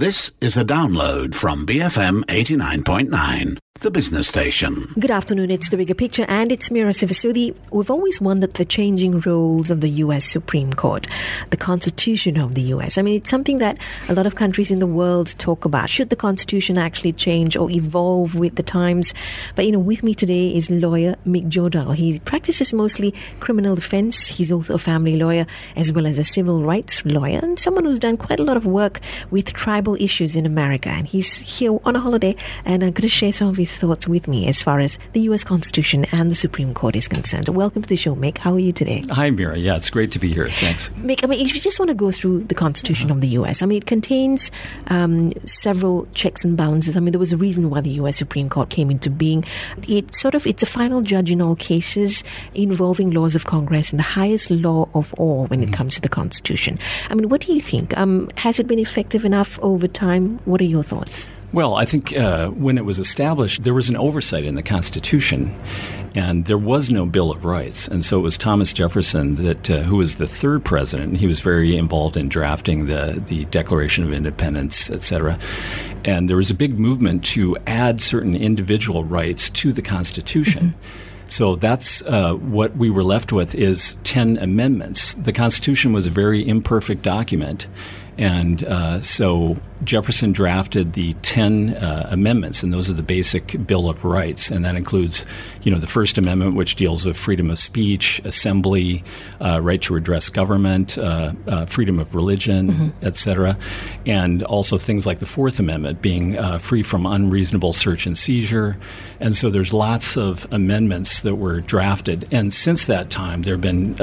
This is a download from BFM 89.9, the business station. Good afternoon, it's The Bigger Picture and it's Mira Sivasudi. We've always wondered the changing roles of the US Supreme Court, the Constitution of the US. I mean, it's something that a lot of countries in the world talk about. Should the Constitution actually change or evolve with the times? But, with me today is lawyer Mick Jodal. He practices mostly criminal defense. He's also a family lawyer as well as a civil rights lawyer and someone who's done quite a lot of work with tribal issues in America. And he's here on a holiday and I'm going to share some of his thoughts with me as far as the U.S. Constitution and the Supreme Court is concerned. Welcome to the show, Mick. How are you today? Hi, Mira. Yeah, it's great to be here. Thanks. Mick, if you just want to go through the Constitution of the U.S., it contains several checks and balances. There was a reason why the U.S. Supreme Court came into being. It's the final judge in all cases involving laws of Congress and the highest law of all when it comes to the Constitution. What do you think? Has it been effective enough over time? What are your thoughts? Well, I think when it was established, there was an oversight in the Constitution, and there was no Bill of Rights. And so it was Thomas Jefferson who was the third president. He was very involved in drafting the Declaration of Independence, et cetera. And there was a big movement to add certain individual rights to the Constitution. Mm-hmm. So that's what we were left with is 10 amendments. The Constitution was a very imperfect document. And so Jefferson drafted the 10 amendments, and those are the basic Bill of Rights. And that includes, the First Amendment, which deals with freedom of speech, assembly, right to address government, freedom of religion, et cetera. And also things like the Fourth Amendment, being free from unreasonable search and seizure. And so there's lots of amendments that were drafted. And since that time, there have been,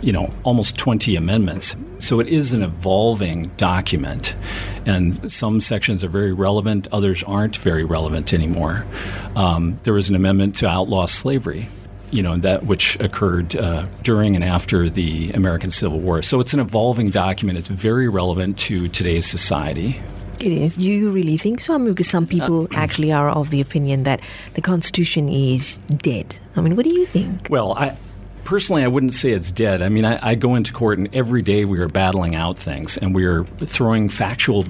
almost 20 amendments. So it is an evolving document, and some sections are very relevant, others aren't very relevant anymore. There was an amendment to outlaw slavery, that which occurred during and after the American Civil War. So it's an evolving document. It's very relevant to today's society. It is. Do you really think so? Because some people actually are of the opinion that the Constitution is dead. What do you think? Well, Personally, I wouldn't say it's dead. I go into court and every day we are battling out things and we are throwing factual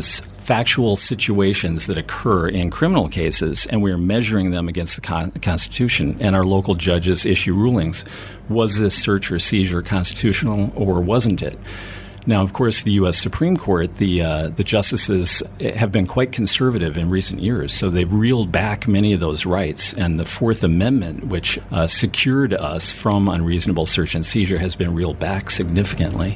situations that occur in criminal cases, and we are measuring them against the Constitution. And our local judges issue rulings. Was this search or seizure constitutional or wasn't it? Now, of course, the U.S. Supreme Court, the justices have been quite conservative in recent years, so they've reeled back many of those rights. And the Fourth Amendment, which secured us from unreasonable search and seizure, has been reeled back significantly.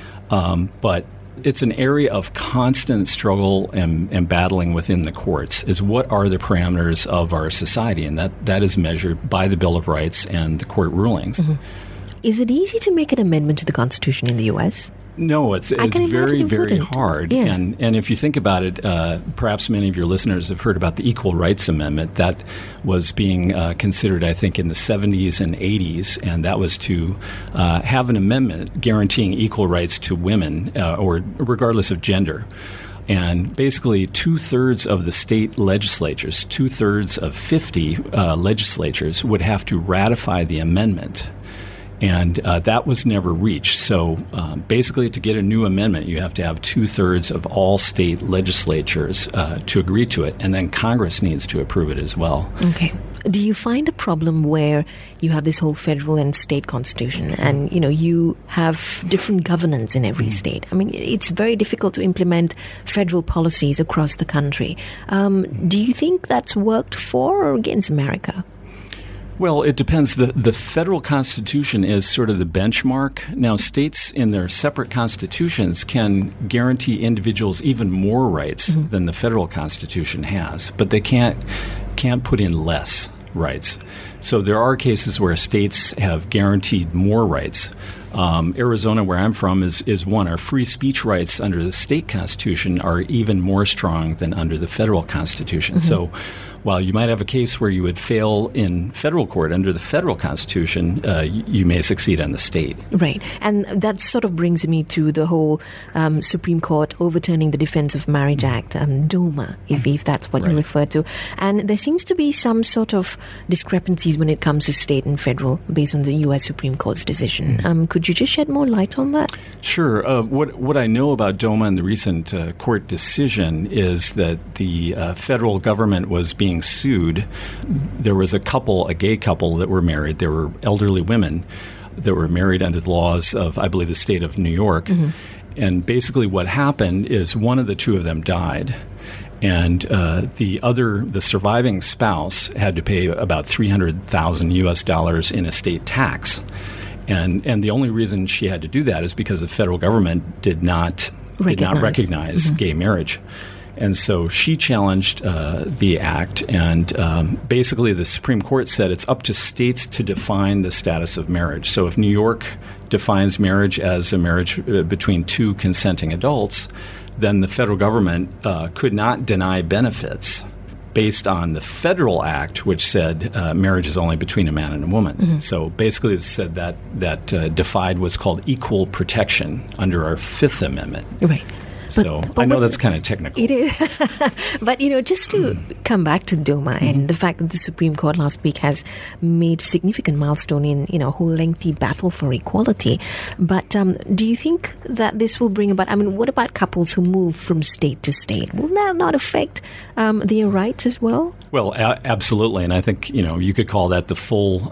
But it's an area of constant struggle and battling within the courts, is what are the parameters of our society, and that is measured by the Bill of Rights and the court rulings. Is it easy to make an amendment to the Constitution in the U.S.? No, it's very, very hard. Yeah. And if you think about it, perhaps many of your listeners have heard about the Equal Rights Amendment. That was being considered, I think, in the 70s and 80s, and that was to have an amendment guaranteeing equal rights to women, or regardless of gender. And basically, 2/3 of the state legislatures, 2/3 of 50 legislatures would have to ratify the amendment. And that was never reached. So basically, to get a new amendment, you have to have 2/3 of all state legislatures to agree to it. And then Congress needs to approve it as well. Okay. Do you find a problem where you have this whole federal and state constitution and, you have different governance in every state? It's very difficult to implement federal policies across the country. Do you think that's worked for or against America? Well, it depends. The federal constitution is sort of the benchmark. Now, states in their separate constitutions can guarantee individuals even more rights than the federal constitution has, but they can't put in less rights. So there are cases where states have guaranteed more rights. Arizona, where I'm from, is one. Our free speech rights under the state constitution are even more strong than under the federal constitution. So while you might have a case where you would fail in federal court under the federal constitution, you may succeed on the state. Right. And that sort of brings me to the whole Supreme Court overturning the Defense of Marriage Act, DOMA, if that's what you refer to. And there seems to be some sort of discrepancies when it comes to state and federal based on the U.S. Supreme Court's decision. Could you just shed more light on that? Sure. What I know about DOMA and the recent court decision is that the federal government was being sued. There was a gay couple that were married. They were elderly women that were married under the laws of, I believe, the state of New York. Mm-hmm. And basically what happened is one of the two of them died. And the surviving spouse had to pay about $300,000 in estate tax. And the only reason she had to do that is because the federal government did not recognize gay marriage. And so she challenged the act, and basically the Supreme Court said it's up to states to define the status of marriage. So if New York defines marriage as a marriage between two consenting adults, then the federal government could not deny benefits based on the federal act, which said marriage is only between a man and a woman. Mm-hmm. So basically it said that defied what's called equal protection under our Fifth Amendment. Right. But I know that's kind of technical. It is. But, just to come back to DOMA and the fact that the Supreme Court last week has made significant milestone in, a whole lengthy battle for equality. But do you think that this will bring about, what about couples who move from state to state? Will that not affect their rights as well? Well, absolutely. And I think, you could call that the full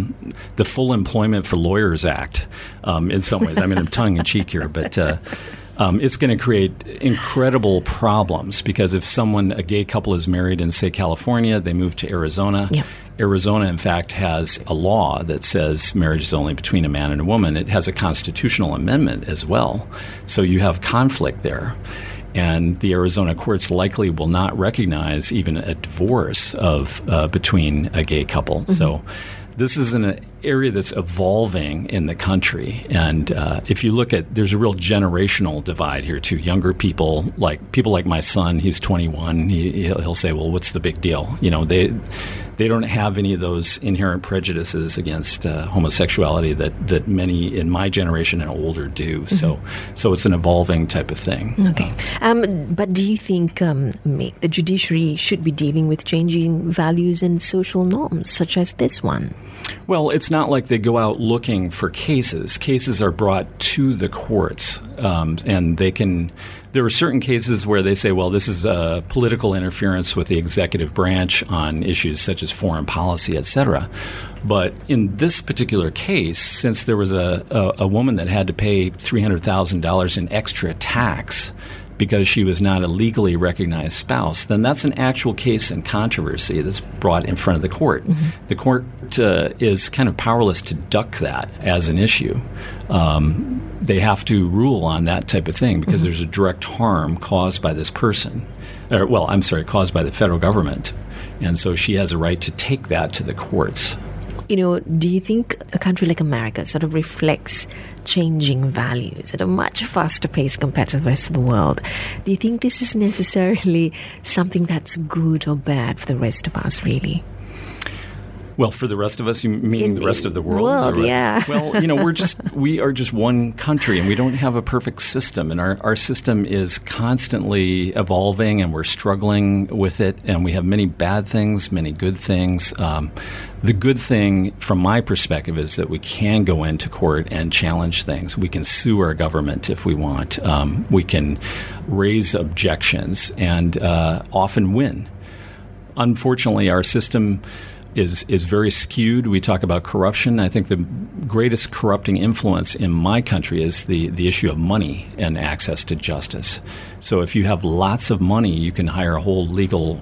Employment for Lawyers Act in some ways. I'm tongue-in-cheek here, but... it's going to create incredible problems because if a gay couple is married in, say, California, they move to Arizona. Yep. Arizona, in fact, has a law that says marriage is only between a man and a woman. It has a constitutional amendment as well. So you have conflict there. And the Arizona courts likely will not recognize even a divorce between a gay couple. Mm-hmm. So this is an area that's evolving in the country. And if you look at, there's a real generational divide here too. Younger people like my son, he's 21, he'll say, well, what's the big deal? They don't have any of those inherent prejudices against homosexuality that many in my generation and older do. Mm-hmm. So it's an evolving type of thing. Okay. But do you think the judiciary should be dealing with changing values and social norms such as this one? Well, it's not like they go out looking for cases. Cases are brought to the courts, and they can... There are certain cases where they say, well, this is political interference with the executive branch on issues such as foreign policy, et cetera. But in this particular case, since there was a woman that had to pay $300,000 in extra tax because she was not a legally recognized spouse, then that's an actual case in controversy that's brought in front of the court. Mm-hmm. The court is kind of powerless to duck that as an issue. They have to rule on that type of thing because there's a direct harm caused by this person. Caused by the federal government. And so she has a right to take that to the courts. Do you think a country like America sort of reflects changing values at a much faster pace compared to the rest of the world? Do you think this is necessarily something that's good or bad for the rest of us, really? Well, for the rest of us, you mean the rest of the world? Yeah. Well, we are just one country, and we don't have a perfect system. And our system is constantly evolving, and we're struggling with it. And we have many bad things, many good things. The good thing, from my perspective, is that we can go into court and challenge things. We can sue our government if we want. We can raise objections and often win. Unfortunately, our system is very skewed. We talk about corruption. I think the greatest corrupting influence in my country is the issue of money and access to justice. So if you have lots of money, you can hire a whole legal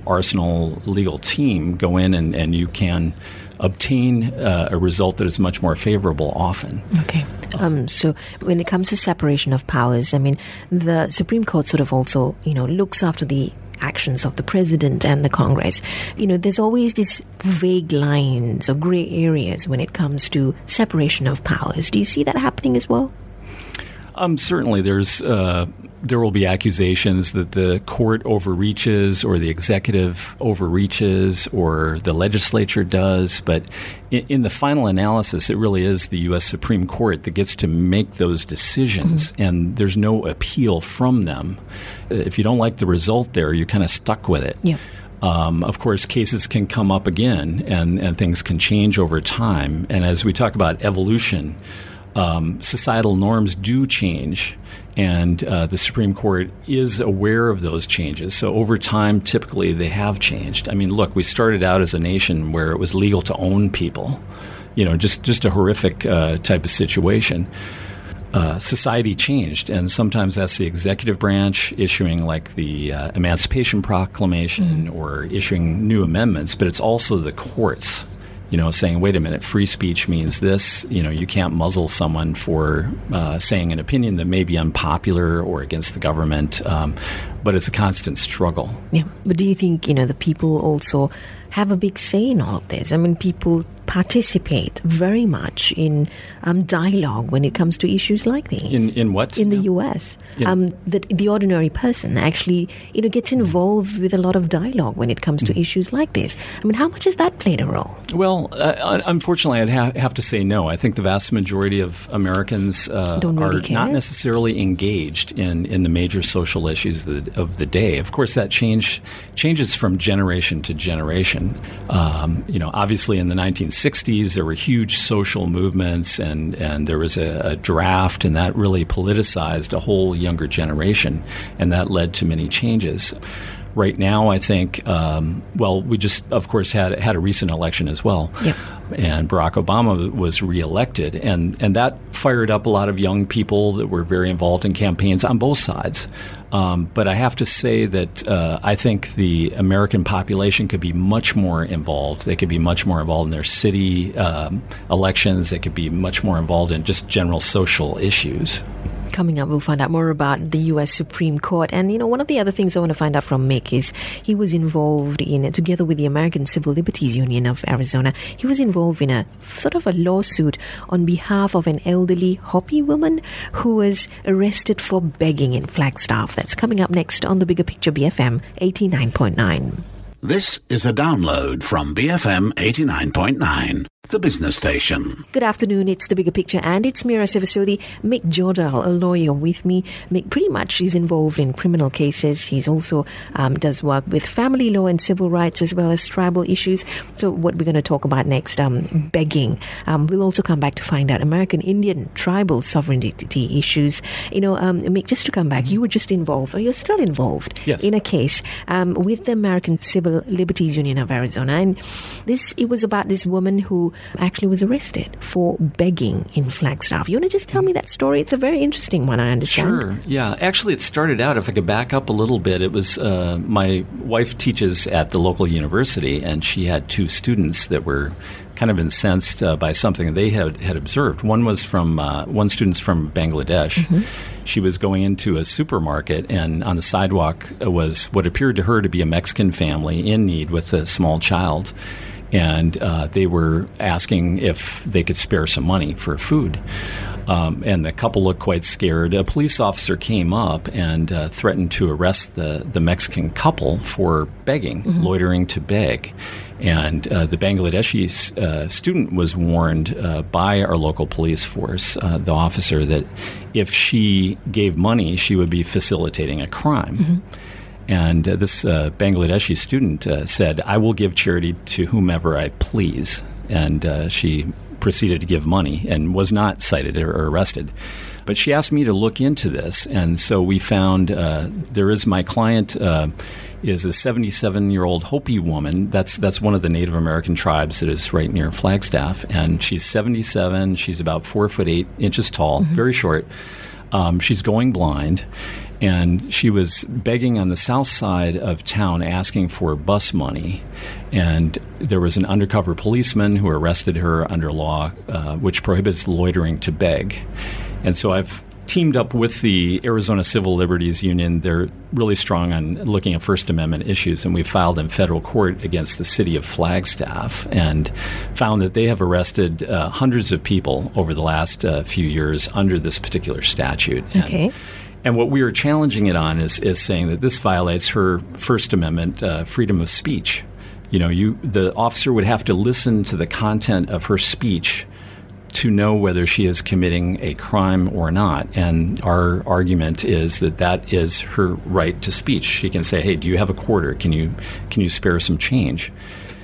team, go in and you can obtain a result that is much more favorable often. Okay. So when it comes to separation of powers, the Supreme Court sort of also, looks after the actions of the president and the Congress. There's always these vague lines or gray areas when it comes to separation of powers. Do you see that happening as well? Certainly, there will be accusations that the court overreaches or the executive overreaches or the legislature does. But in the final analysis, it really is the U.S. Supreme Court that gets to make those decisions, and there's no appeal from them. If you don't like the result there, you're kind of stuck with it. Yeah. Of course, cases can come up again, and things can change over time. And as we talk about evolution, societal norms do change, and the Supreme Court is aware of those changes. So over time, typically, they have changed. I mean, look, we started out as a nation where it was legal to own people, just a horrific type of situation. Society changed, and sometimes that's the executive branch issuing like the Emancipation Proclamation or issuing new amendments, but it's also the courts, saying, wait a minute, free speech means this. You can't muzzle someone for saying an opinion that may be unpopular or against the government, but it's a constant struggle. Yeah, but do you think, the people also have a big say in all of this? I mean, people participate very much in dialogue when it comes to issues like these. In what? In the U.S. The ordinary person actually, gets involved with a lot of dialogue when it comes to issues like this. I mean, how much has that played a role? Well, unfortunately, I'd have to say no. I think the vast majority of Americans don't really care. Not necessarily engaged in the major social issues of the day. Of course, that changes from generation to generation. Obviously, in the 1960s, there were huge social movements, and there was a draft, and that really politicized a whole younger generation, and that led to many changes. Right now, I think, we just, of course, had a recent election as well. Yep. And Barack Obama was reelected, and that fired up a lot of young people that were very involved in campaigns on both sides. But I have to say that I think the American population could be much more involved. They could be much more involved in their city elections. They could be much more involved in just general social issues. Coming up, we'll find out more about the U.S. Supreme Court. And, one of the other things I want to find out from Mick is he was involved in, together with the American Civil Liberties Union of Arizona, he was involved in a sort of a lawsuit on behalf of an elderly Hopi woman who was arrested for begging in Flagstaff. That's coming up next on The Bigger Picture, BFM 89.9. This is a download from BFM 89.9, the business station. Good afternoon, it's The Bigger Picture, and it's Mira Sevasodi. Mick Jordal, a lawyer with me. Mick pretty much is involved in criminal cases. He's also does work with family law and civil rights as well as tribal issues. So what we're going to talk about next, begging. We'll also come back to find out American Indian tribal sovereignty issues. Mick, just to come back, you were just involved, or you're still involved, yes, in a case with the American Civil Liberties Union of Arizona. And it was about this woman who actually was arrested for begging in Flagstaff. You want to just tell me that story? It's a very interesting one, I understand. Sure, yeah. Actually, it started out, if I could back up a little bit, it was my wife teaches at the local university, and she had two students that were kind of incensed by something they had observed. One student's from Bangladesh. Mm-hmm. She was going into a supermarket, and on the sidewalk was what appeared to her to be a Mexican family in need with a small child. And they were asking if they could spare some money for food. And the couple looked quite scared. A police officer came up and threatened to arrest the Mexican couple for begging, mm-hmm, loitering to beg. And the Bangladeshi student was warned by our local police force, the officer, that if she gave money, she would be facilitating a crime. Mm-hmm. And this Bangladeshi student said, "I will give charity to whomever I please." And she proceeded to give money and was not cited or arrested. But she asked me to look into this. And so we found my client is a 77-year-old Hopi woman. That's one of the Native American tribes that is right near Flagstaff. And she's 77. She's about 4'8" tall, mm-hmm, very short. She's going blind. And she was begging on the south side of town, asking for bus money. And there was an undercover policeman who arrested her under law, which prohibits loitering to beg. And so I've teamed up with the Arizona Civil Liberties Union. They're really strong on looking at First Amendment issues, and we filed in federal court against the city of Flagstaff and found that they have arrested hundreds of people over the last few years under this particular statute. Okay. And what we are challenging it on is saying that this violates her First Amendment freedom of speech. The officer would have to listen to the content of her speech to know whether she is committing a crime or not. And our argument is that is her right to speech. She can say, "Hey, do you have a quarter? Can you spare some change?"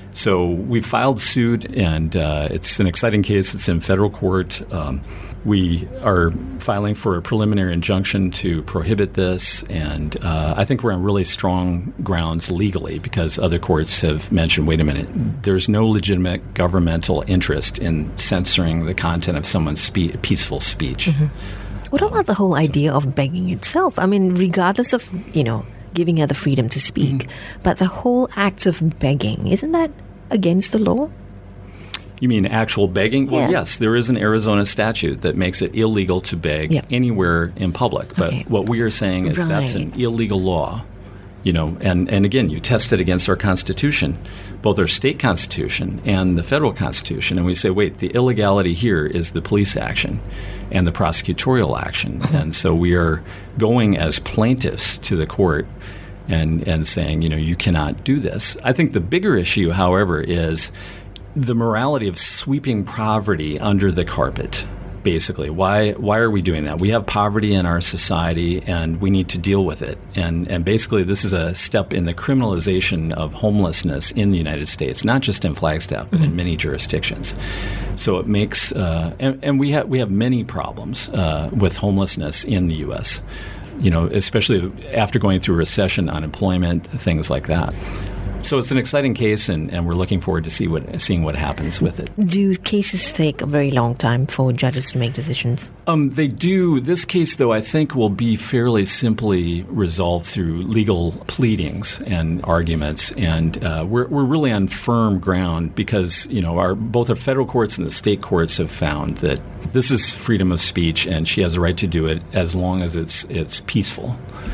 So we filed suit, and it's an exciting case. It's in federal court. We are filing for a preliminary injunction to prohibit this, and I think we're on really strong grounds legally because other courts have mentioned, wait a minute, there's no legitimate governmental interest in censoring the content of someone's peaceful speech. What about the whole idea of begging itself? I mean, regardless of, giving her the freedom to speak, but the whole act of begging, isn't that against the law? You mean actual begging? Yeah. Well, yes, there is an Arizona statute that makes it illegal to beg anywhere in public. But what we are saying is that's an illegal law. And again, you test it against our Constitution, both our state Constitution and the federal Constitution, and we say, wait, the illegality here is the police action and the prosecutorial action. And so we are going as plaintiffs to the court and saying, you cannot do this. I think the bigger issue, however, is the morality of sweeping poverty under the carpet. Basically, why are we doing that? We have poverty in our society, and we need to deal with it. And basically, this is a step in the criminalization of homelessness in the United States, not just in Flagstaff, but in many jurisdictions. So it makes, and we have many problems with homelessness in the U.S. Especially after going through recession, unemployment, things like that. So it's an exciting case, and we're looking forward to seeing what happens with it. Do cases take a very long time for judges to make decisions? They do. This case, though, I think will be fairly simply resolved through legal pleadings and arguments, and we're really on firm ground because both our federal courts and the state courts have found that this is freedom of speech, and she has a right to do it as long as it's peaceful.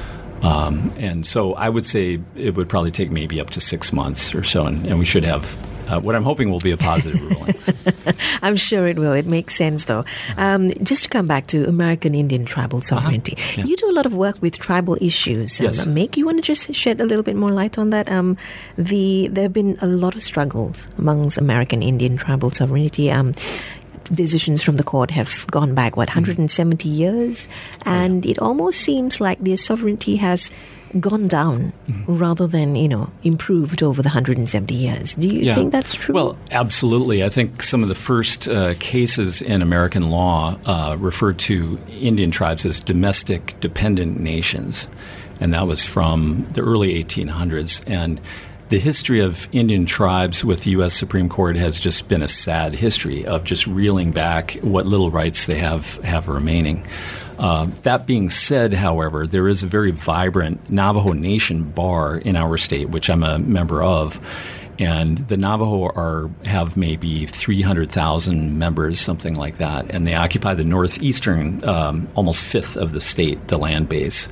And so I would say it would probably take maybe up to 6 months or so, and we should have what I'm hoping will be a positive ruling. I'm sure it will. It makes sense, though. Just to come back to American Indian tribal sovereignty, you do a lot of work with tribal issues. Yes. Mick, you want to just shed a little bit more light on that? There have been a lot of struggles amongst American Indian tribal sovereignty. Decisions from the court have gone back, 170 years? And it almost seems like their sovereignty has gone down rather than, improved over the 170 years. Do you think that's true? Well, absolutely. I think some of the first cases in American law referred to Indian tribes as domestic dependent nations. And that was from the early 1800s. And the history of Indian tribes with the U.S. Supreme Court has just been a sad history of just reeling back what little rights they have remaining. That being said, however, there is a very vibrant Navajo Nation bar in our state, which I'm a member of. And the Navajo have maybe 300,000 members, something like that. And they occupy the northeastern, almost fifth of the state, the land base.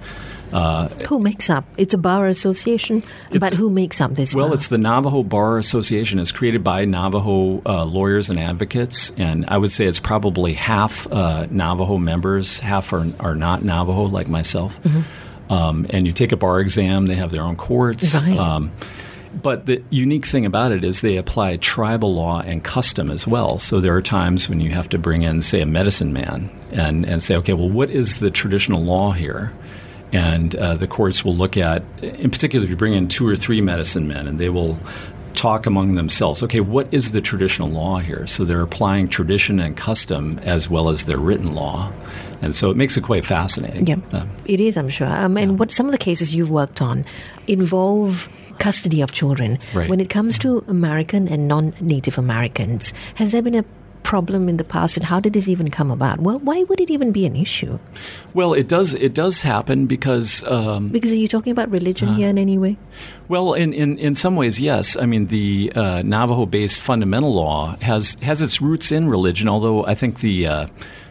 Who makes up? It's a bar association, but who makes up this bar? Well, it's the Navajo Bar Association. It's created by Navajo lawyers and advocates, and I would say it's probably half Navajo members, half are not Navajo, like myself. And you take a bar exam. They have their own courts. Right. But the unique thing about it is they apply tribal law and custom as well. So there are times when you have to bring in, say, a medicine man and say, okay, well, what is the traditional law here? And the courts will look at, in particular, if you bring in 2 or 3 medicine men, and they will talk among themselves, okay, what is the traditional law here? So they're applying tradition and custom as well as their written law. And so it makes it quite fascinating. Yeah, it is, I'm sure. And what some of the cases you've worked on involve custody of children. Right. When it comes to American and non-Native Americans, has there been a problem in the past, and how did this even come about? Well, why would it even be an issue? Well, it does happen because... because are you talking about religion here in any way? Well, in some ways, yes. I mean, the Navajo-based fundamental law has its roots in religion, although I think the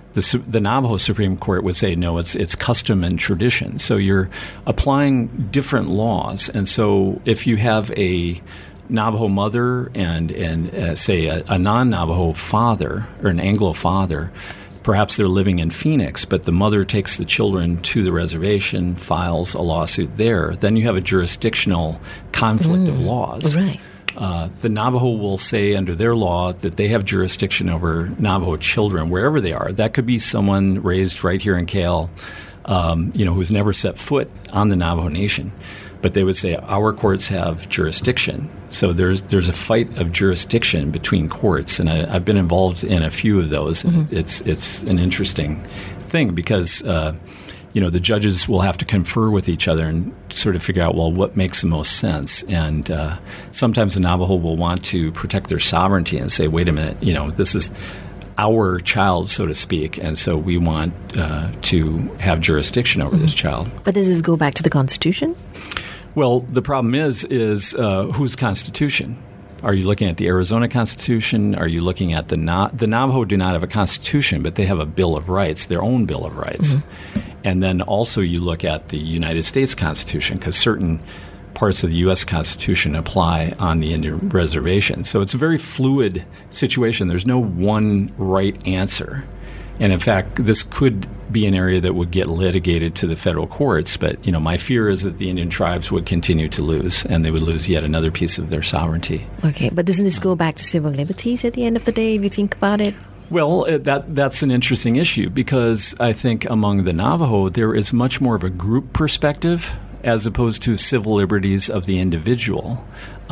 Navajo Supreme Court would say, no, it's custom and tradition. So you're applying different laws. And so if you have a Navajo mother and say a non-Navajo father or an Anglo father, perhaps they're living in Phoenix, but the mother takes the children to the reservation, files a lawsuit there, then you have a jurisdictional conflict of laws. Right. The Navajo will say under their law that they have jurisdiction over Navajo children wherever they are. That could be someone raised right here in Kale, who's never set foot on the Navajo Nation. But they would say our courts have jurisdiction. So there's a fight of jurisdiction between courts, and I've been involved in a few of those. Mm-hmm. It's an interesting thing because the judges will have to confer with each other and sort of figure out, well, what makes the most sense. And sometimes the Navajo will want to protect their sovereignty and say, wait a minute, this is our child, so to speak, and so we want to have jurisdiction over this child. But does this go back to the Constitution? Well, the problem is whose Constitution? Are you looking at the Arizona Constitution? Are you looking at the Navajo do not have a Constitution, but they have a Bill of Rights, their own Bill of Rights. Mm-hmm. And then also you look at the United States Constitution, because certain parts of the U.S. Constitution apply on the Indian reservation. So it's a very fluid situation. There's no one right answer. And in fact, this could be an area that would get litigated to the federal courts. But, my fear is that the Indian tribes would continue to lose, and they would lose yet another piece of their sovereignty. Okay, but doesn't this go back to civil liberties at the end of the day, if you think about it? Well, that's an interesting issue, because I think among the Navajo, there is much more of a group perspective as opposed to civil liberties of the individual.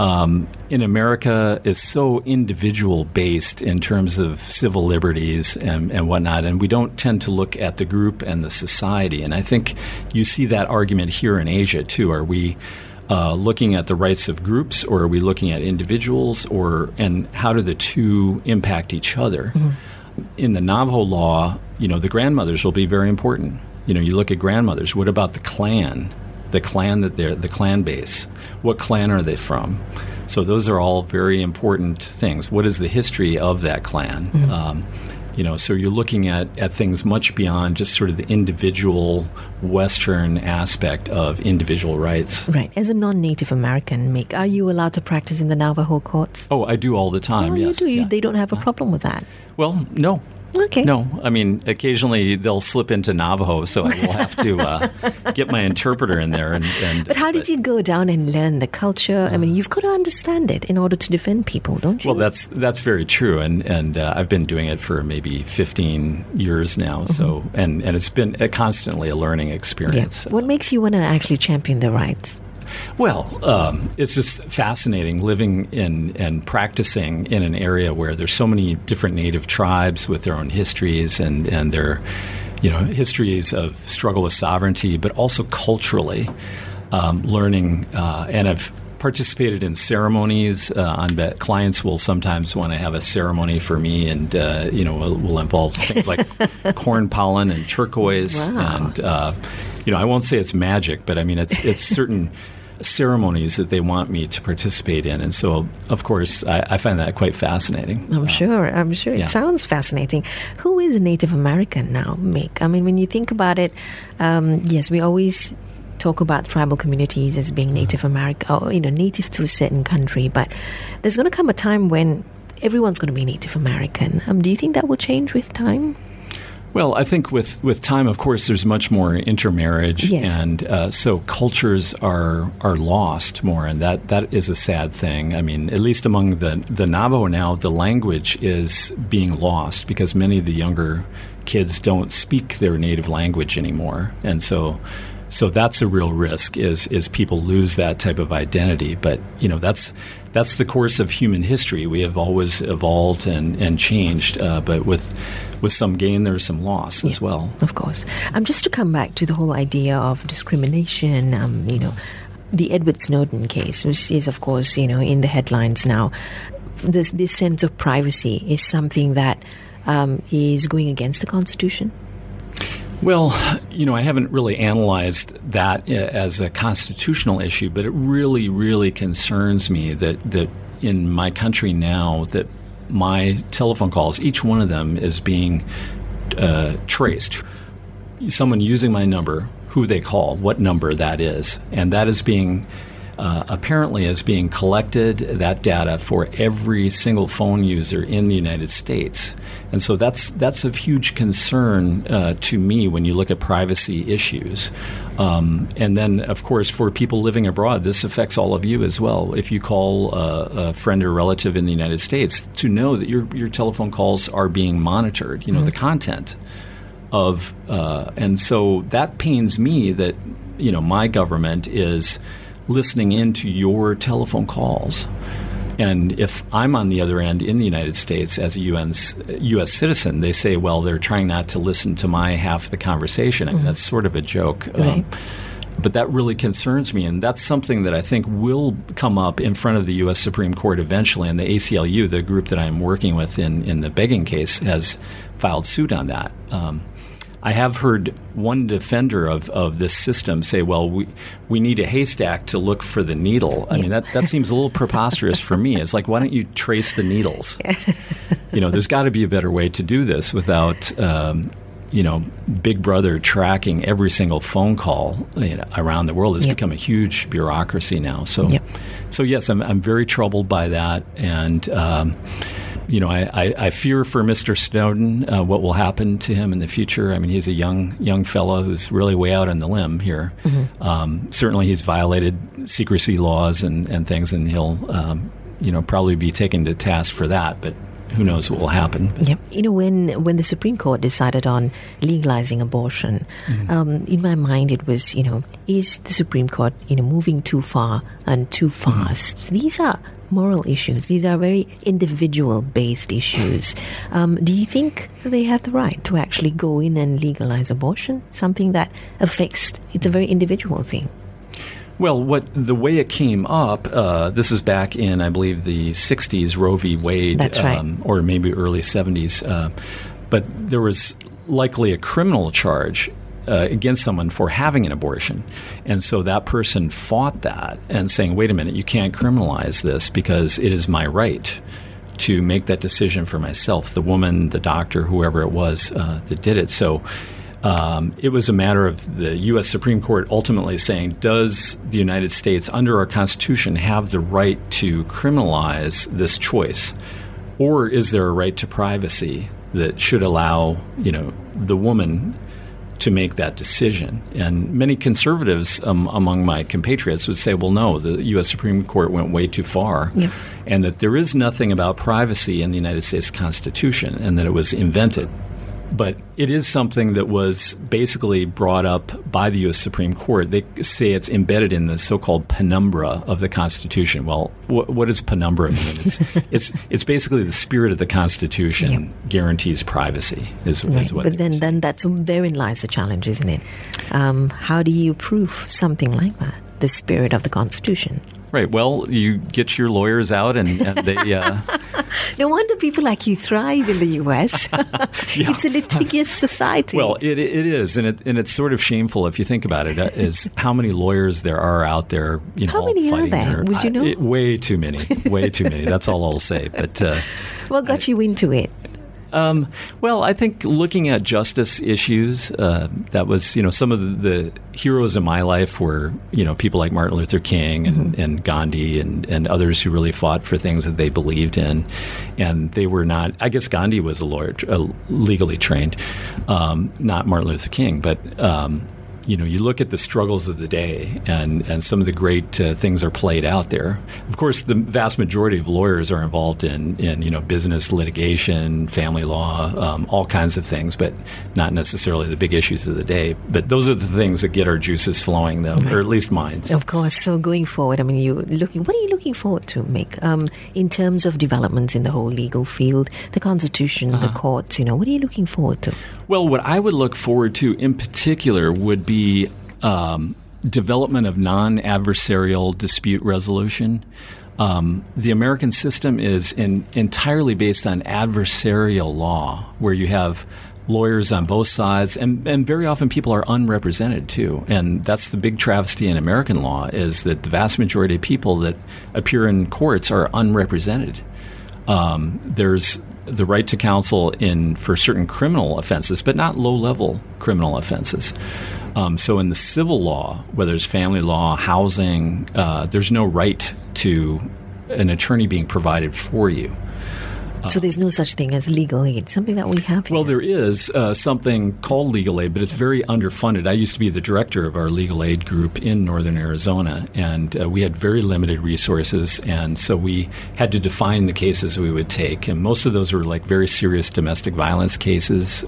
In America, is so individual-based in terms of civil liberties and whatnot, and we don't tend to look at the group and the society. And I think you see that argument here in Asia, too. Are we looking at the rights of groups, or are we looking at individuals, and how do the two impact each other? Mm-hmm. In the Navajo law, the grandmothers will be very important. You look at grandmothers. What about the clan? The clan base. What clan are they from? So those are all very important things. What is the history of that clan? Mm-hmm. So you're looking at things much beyond just sort of the individual Western aspect of individual rights. Right. As a non-Native American, Mick, are you allowed to practice in the Navajo courts? Oh, I do all the time, yes. You do? Yeah. They don't have a problem with that? Well, no. Okay. No, I mean, occasionally they'll slip into Navajo, so I will have to get my interpreter in there. But how did you go down and learn the culture? I mean, you've got to understand it in order to defend people, don't you? Well, that's very true, and I've been doing it for maybe 15 years now. Mm-hmm. So and it's been constantly a learning experience. Yeah. What makes you want to actually champion the rights? Well, it's just fascinating living in and practicing in an area where there's so many different Native tribes with their own histories and their, histories of struggle with sovereignty, but also culturally learning. And I've participated in ceremonies. Clients will sometimes want to have a ceremony for me, and will involve things like corn pollen and turquoise. Wow. And I won't say it's magic, but I mean it's certain ceremonies that they want me to participate in. And so, of course, I find that quite fascinating. I'm sure. Yeah. It sounds fascinating. Who is Native American now, Mick? I mean, when you think about it, yes, we always talk about tribal communities as being Native American, or, native to a certain country. But there's going to come a time when everyone's going to be Native American. Do you think that will change with time? Well, I think with time, of course, there's much more intermarriage, yes. And so cultures are lost more, and that is a sad thing. I mean, at least among the Navajo now, the language is being lost because many of the younger kids don't speak their native language anymore, and so that's a real risk is people lose that type of identity. But that's the course of human history. We have always evolved and changed, but with some gain, there's some loss as well. Of course. Just to come back to the whole idea of discrimination, the Edward Snowden case, which is, of course, in the headlines now. This sense of privacy is something that is going against the Constitution? Well, I haven't really analyzed that as a constitutional issue, but it really, really concerns me that in my country now that my telephone calls, each one of them is being traced. Someone using my number, who they call, what number that is, and that is being apparently is being collected, that data, for every single phone user in the United States. And so that's of huge concern to me when you look at privacy issues. And then, of course, for people living abroad, this affects all of you as well. If you call a friend or relative in the United States, to know that your telephone calls are being monitored, the content of, and so that pains me that, my government is listening into your telephone calls. And if I'm on the other end in the United States as a U.S. citizen, they say, well, they're trying not to listen to my half of the conversation. I mean, that's sort of a joke. Right. But that really concerns me, and that's something that I think will come up in front of the U.S. Supreme Court eventually. And the ACLU, the group that I'm working with in the begging case, has filed suit on that. I have heard one defender of this system say, well, we need a haystack to look for the needle. I mean, that seems a little preposterous for me. It's like, why don't you trace the needles? There's got to be a better way to do this without Big Brother tracking every single phone call around the world. It's become a huge bureaucracy now. So yes, I'm very troubled by that. And, I fear for Mr. Snowden, what will happen to him in the future. I mean, he's a young fellow who's really way out on the limb here. Mm-hmm. Certainly he's violated secrecy laws and things, and he'll, probably be taken to task for that. But who knows what will happen. Yeah. When the Supreme Court decided on legalizing abortion, in my mind it was, is the Supreme Court, moving too far and too fast? Mm-hmm. These are moral issues. These are very individual-based issues. Do you think they have the right to actually go in and legalize abortion? Something that affects, it's a very individual thing. Well, the way it came up, this is back in, I believe, the 60s, Roe v. Wade. That's right. Or maybe early 70s. But there was likely a criminal charge against someone for having an abortion. And so that person fought that and saying, wait a minute, you can't criminalize this because it is my right to make that decision for myself, the woman, the doctor, whoever it was that did it. So it was a matter of the U.S. Supreme Court ultimately saying, does the United States, under our Constitution, have the right to criminalize this choice? Or is there a right to privacy that should allow, the woman to make that decision? And many conservatives among my compatriots would say, well, no, the U.S. Supreme Court went way too far, and that there is nothing about privacy in the United States Constitution, and that it was invented. But it is something that was basically brought up by the U.S. Supreme Court. They say it's embedded in the so-called penumbra of the Constitution. Well, what does penumbra mean? It's basically the spirit of the Constitution guarantees privacy, is what. But then therein lies the challenge, isn't it? How do you prove something like that? The spirit of the Constitution. Right. Well, you get your lawyers out and they... No wonder people like you thrive in the U.S. It's a litigious society. Well, it is, and it's sort of shameful if you think about it, is how many lawyers there are out there, how many are there? Would you know? Way too many. Way too many. That's all I'll say. But what got you into it? Well, I think looking at justice issues, that was, some of the heroes in my life were, people like Martin Luther King and Gandhi and others who really fought for things that they believed in. And they were not, I guess Gandhi was a lawyer, legally trained, not Martin Luther King, but you look at the struggles of the day and some of the great things are played out there. Of course, the vast majority of lawyers are involved in business litigation, family law, all kinds of things, but not necessarily the big issues of the day. But those are the things that get our juices flowing, though, or at least mine. Of course. So going forward, I mean, what are you looking forward to, Mick, in terms of developments in the whole legal field, the Constitution, the courts, what are you looking forward to? Well, what I would look forward to in particular would be development of non-adversarial dispute resolution. The American system is entirely based on adversarial law, where you have lawyers on both sides, and very often people are unrepresented too. And that's the big travesty in American law, is that the vast majority of people that appear in courts are unrepresented. There's the right to counsel for certain criminal offenses, but not low-level criminal offenses. So in the civil law, whether it's family law, housing, there's no right to an attorney being provided for you. So there's no such thing as legal aid, something that we have here? Well, there is something called legal aid, but it's very underfunded. I used to be the director of our legal aid group in northern Arizona, and we had very limited resources, and so we had to define the cases we would take. And most of those were like very serious domestic violence cases,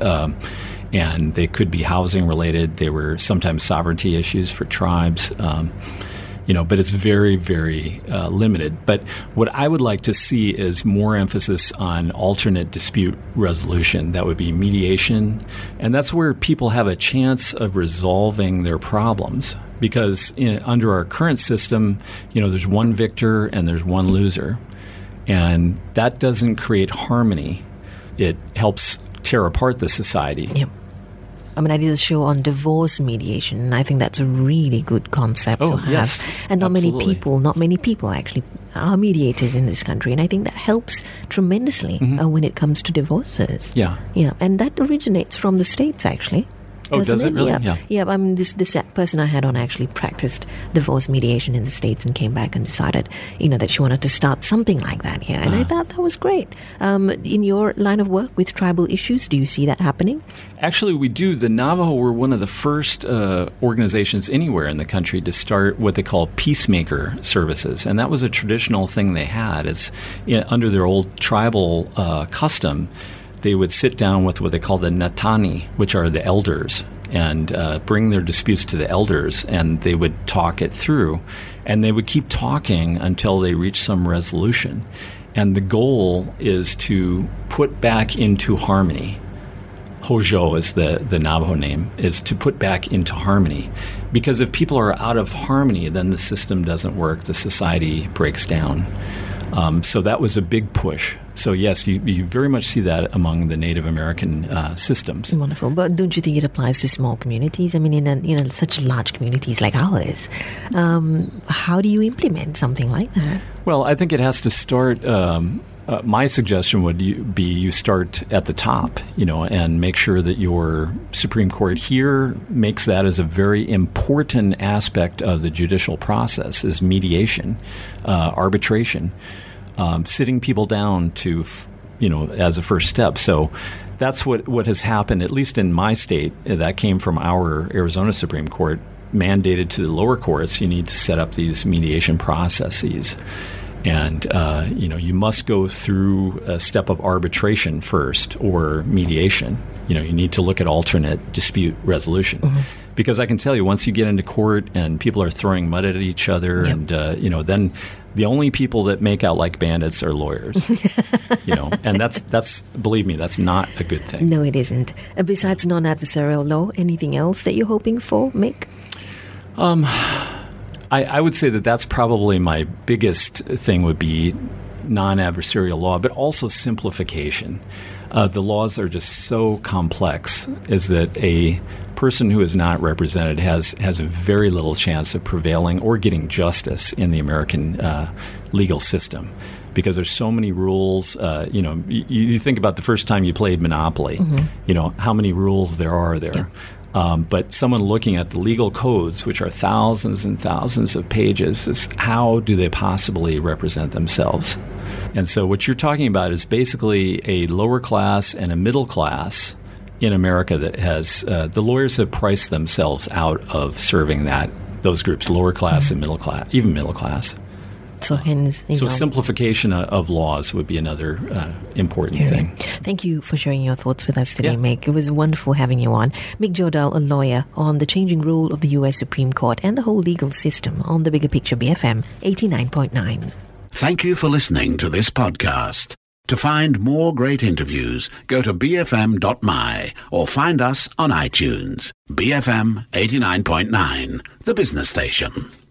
and they could be housing related. They were sometimes sovereignty issues for tribes. but it's very, very limited. But what I would like to see is more emphasis on alternate dispute resolution. That would be mediation. And that's where people have a chance of resolving their problems. Because under our current system, there's one victor and there's one loser. And that doesn't create harmony. It helps tear apart the society. Yep. I mean, I did a show on divorce mediation, and I think that's a really good concept to have. Yes, and not absolutely. many people actually are mediators in this country, and I think that helps tremendously when it comes to divorces. Yeah. Yeah, and that originates from the States, actually. Oh, does it really? Yeah. I mean, this person I had on actually practiced divorce mediation in the States and came back and decided, that she wanted to start something like that here. And I thought that was great. In your line of work with tribal issues, do you see that happening? Actually, we do. The Navajo were one of the first organizations anywhere in the country to start what they call peacemaker services. And that was a traditional thing they had. Under their old tribal custom, they would sit down with what they call the Natani, which are the elders, and bring their disputes to the elders, and they would talk it through. And they would keep talking until they reach some resolution. And the goal is to put back into harmony. Hojo is the Navajo name, is to put back into harmony. Because if people are out of harmony, then the system doesn't work, the society breaks down. So that was a big push. So yes, you very much see that among the Native American systems. Wonderful, but don't you think it applies to small communities? I mean, in such large communities like ours, how do you implement something like that? Well, I think it has to start. My suggestion would be you start at the top, and make sure that your Supreme Court here makes that as a very important aspect of the judicial process, is mediation, arbitration, sitting people down to, as a first step. So that's what has happened, at least in my state. That came from our Arizona Supreme Court, mandated to the lower courts. You need to set up these mediation processes. And, you must go through a step of arbitration first, or mediation. You need to look at alternate dispute resolution. Mm-hmm. Because I can tell you, once you get into court and people are throwing mud at each other, yep. and, then the only people that make out like bandits are lawyers. And that's, believe me, that's not a good thing. No, it isn't. Besides non-adversarial law, anything else that you're hoping for, Mick? I would say that's probably my biggest thing, would be non-adversarial law, but also simplification. The laws are just so complex, is that a person who is not represented has a very little chance of prevailing or getting justice in the American legal system. Because there's so many rules. You think about the first time you played Monopoly, mm-hmm. How many rules there are there. Yep. But someone looking at the legal codes, which are thousands and thousands of pages, is how do they possibly represent themselves? And so what you're talking about is basically a lower class and a middle class in America that has the lawyers have priced themselves out of serving those groups, lower class and middle class, even middle class. So hence, simplification of laws would be another important thing. Thank you for sharing your thoughts with us today, Yeah. Mick. It was wonderful having you on. Mick Jodell, a lawyer, on the changing role of the U.S. Supreme Court and the whole legal system on the Bigger Picture BFM 89.9. Thank you for listening to this podcast. To find more great interviews, go to bfm.my or find us on iTunes. BFM 89.9, the business station.